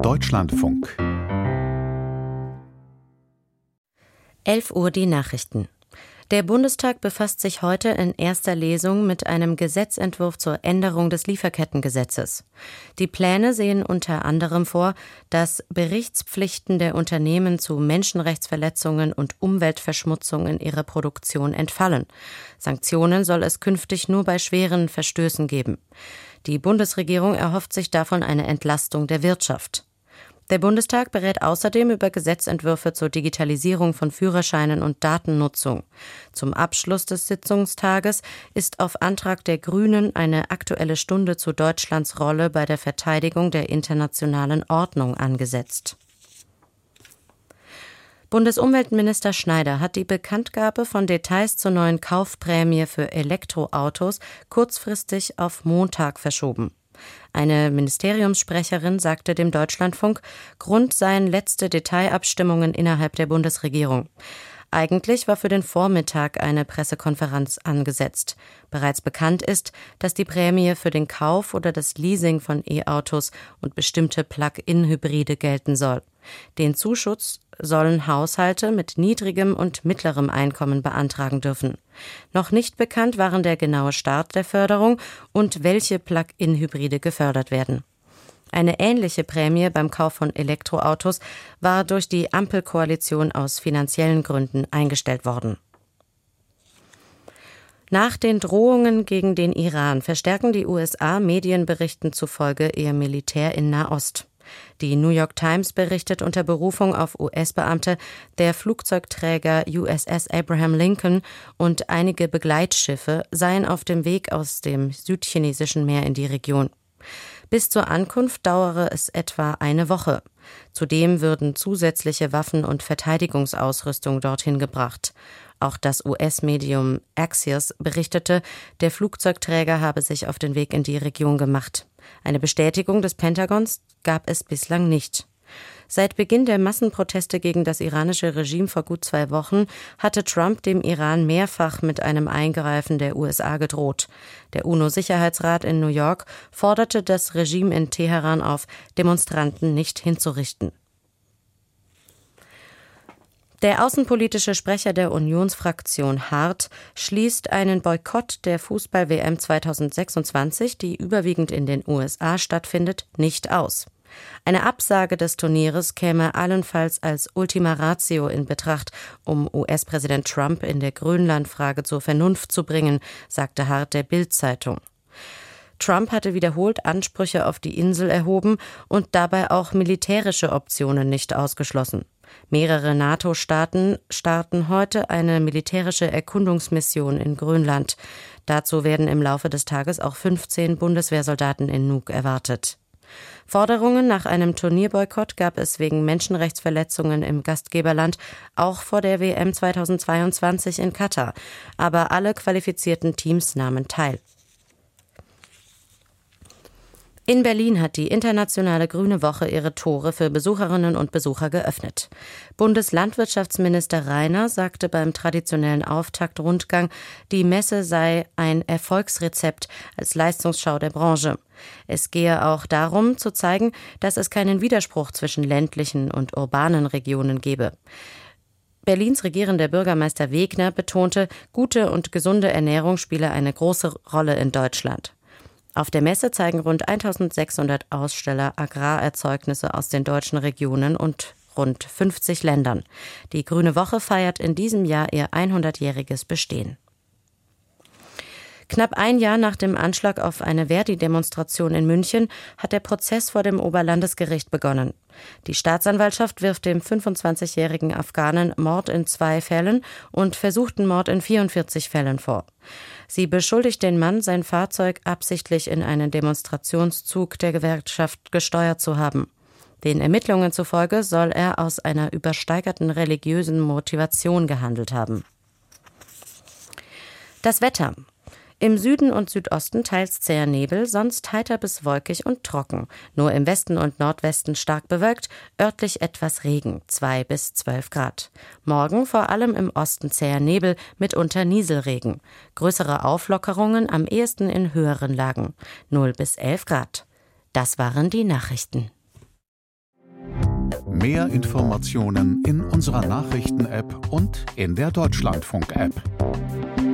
Deutschlandfunk. 11 Uhr die Nachrichten. Der Bundestag befasst sich heute in erster Lesung mit einem Gesetzentwurf zur Änderung des Lieferkettengesetzes. Die Pläne sehen unter anderem vor, dass Berichtspflichten der Unternehmen zu Menschenrechtsverletzungen und Umweltverschmutzung in ihrer Produktion entfallen. Sanktionen soll es künftig nur bei schweren Verstößen geben. Die Bundesregierung erhofft sich davon eine Entlastung der Wirtschaft. Der Bundestag berät außerdem über Gesetzentwürfe zur Digitalisierung von Führerscheinen und Datennutzung. Zum Abschluss des Sitzungstages ist auf Antrag der Grünen eine Aktuelle Stunde zu Deutschlands Rolle bei der Verteidigung der internationalen Ordnung angesetzt. Bundesumweltminister Schneider hat die Bekanntgabe von Details zur neuen Kaufprämie für Elektroautos kurzfristig auf Montag verschoben. Eine Ministeriumssprecherin sagte dem Deutschlandfunk, Grund seien letzte Detailabstimmungen innerhalb der Bundesregierung. Eigentlich war für den Vormittag eine Pressekonferenz angesetzt. Bereits bekannt ist, dass die Prämie für den Kauf oder das Leasing von E-Autos und bestimmte Plug-in-Hybride gelten soll. Den Zuschuss sollen Haushalte mit niedrigem und mittlerem Einkommen beantragen dürfen. Noch nicht bekannt waren der genaue Start der Förderung und welche Plug-in-Hybride gefördert werden. Eine ähnliche Prämie beim Kauf von Elektroautos war durch die Ampelkoalition aus finanziellen Gründen eingestellt worden. Nach den Drohungen gegen den Iran verstärken die USA Medienberichten zufolge ihr Militär in Nahost. Die New York Times berichtet unter Berufung auf US-Beamte, der Flugzeugträger USS Abraham Lincoln und einige Begleitschiffe seien auf dem Weg aus dem südchinesischen Meer in die Region. Bis zur Ankunft dauere es etwa eine Woche. Zudem würden zusätzliche Waffen und Verteidigungsausrüstung dorthin gebracht. Auch das US-Medium Axios berichtete, der Flugzeugträger habe sich auf den Weg in die Region gemacht. Eine Bestätigung des Pentagons gab es bislang nicht. Seit Beginn der Massenproteste gegen das iranische Regime vor gut 2 Wochen hatte Trump dem Iran mehrfach mit einem Eingreifen der USA gedroht. Der UNO-Sicherheitsrat in New York forderte das Regime in Teheran auf, Demonstranten nicht hinzurichten. Der außenpolitische Sprecher der Unionsfraktion Hart schließt einen Boykott der Fußball-WM 2026, die überwiegend in den USA stattfindet, nicht aus. Eine Absage des Turnieres käme allenfalls als Ultima Ratio in Betracht, um US-Präsident Trump in der Grönland-Frage zur Vernunft zu bringen, sagte Hart der Bild-Zeitung. Trump hatte wiederholt Ansprüche auf die Insel erhoben und dabei auch militärische Optionen nicht ausgeschlossen. Mehrere NATO-Staaten starten heute eine militärische Erkundungsmission in Grönland. Dazu werden im Laufe des Tages auch 15 Bundeswehrsoldaten in Nuuk erwartet. Forderungen nach einem Turnierboykott gab es wegen Menschenrechtsverletzungen im Gastgeberland auch vor der WM 2022 in Katar. Aber alle qualifizierten Teams nahmen teil. In Berlin hat die internationale Grüne Woche ihre Tore für Besucherinnen und Besucher geöffnet. Bundeslandwirtschaftsminister Reiner sagte beim traditionellen Auftaktrundgang, die Messe sei ein Erfolgsrezept als Leistungsschau der Branche. Es gehe auch darum, zu zeigen, dass es keinen Widerspruch zwischen ländlichen und urbanen Regionen gebe. Berlins regierender Bürgermeister Wegner betonte, gute und gesunde Ernährung spiele eine große Rolle in Deutschland. Auf der Messe zeigen rund 1600 Aussteller Agrarerzeugnisse aus den deutschen Regionen und rund 50 Ländern. Die Grüne Woche feiert in diesem Jahr ihr 100-jähriges Bestehen. Knapp ein Jahr nach dem Anschlag auf eine Verdi-Demonstration in München hat der Prozess vor dem Oberlandesgericht begonnen. Die Staatsanwaltschaft wirft dem 25-jährigen Afghanen Mord in 2 Fällen und versuchten Mord in 44 Fällen vor. Sie beschuldigt den Mann, sein Fahrzeug absichtlich in einen Demonstrationszug der Gewerkschaft gesteuert zu haben. Den Ermittlungen zufolge soll er aus einer übersteigerten religiösen Motivation gehandelt haben. Das Wetter. Im Süden und Südosten teils zäher Nebel, sonst heiter bis wolkig und trocken. Nur im Westen und Nordwesten stark bewölkt, örtlich etwas Regen, 2 bis 12 Grad. Morgen vor allem im Osten zäher Nebel, mitunter Nieselregen. Größere Auflockerungen am ehesten in höheren Lagen, 0 bis 11 Grad. Das waren die Nachrichten. Mehr Informationen in unserer Nachrichten-App und in der Deutschlandfunk-App.